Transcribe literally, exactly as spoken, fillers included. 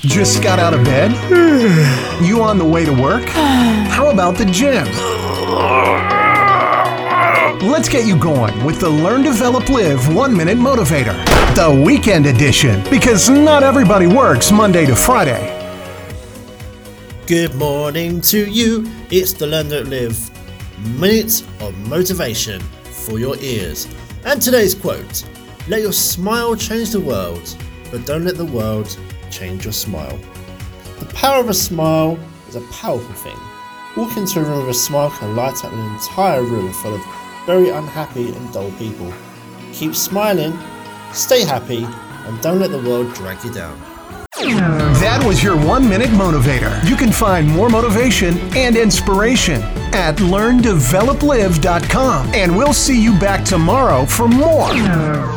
Just got out of bed? You on the way to work? How about the gym? Let's get you going with the Learn, Develop, Live One Minute Motivator, the weekend edition, because not everybody works Monday to Friday. Good morning to you. It's the Learn, Develop, Live Minute of Motivation for your ears. And today's quote: let your smile change the world, but don't let the world change your smile. The power of a smile is a powerful thing. Walk into a room with a smile can light up an entire room full of very unhappy and dull people. Keep smiling, stay happy, and don't let the world drag you down. That was your one minute motivator. You can find more motivation and inspiration at learn develop live dot com, and we'll see you back tomorrow for more.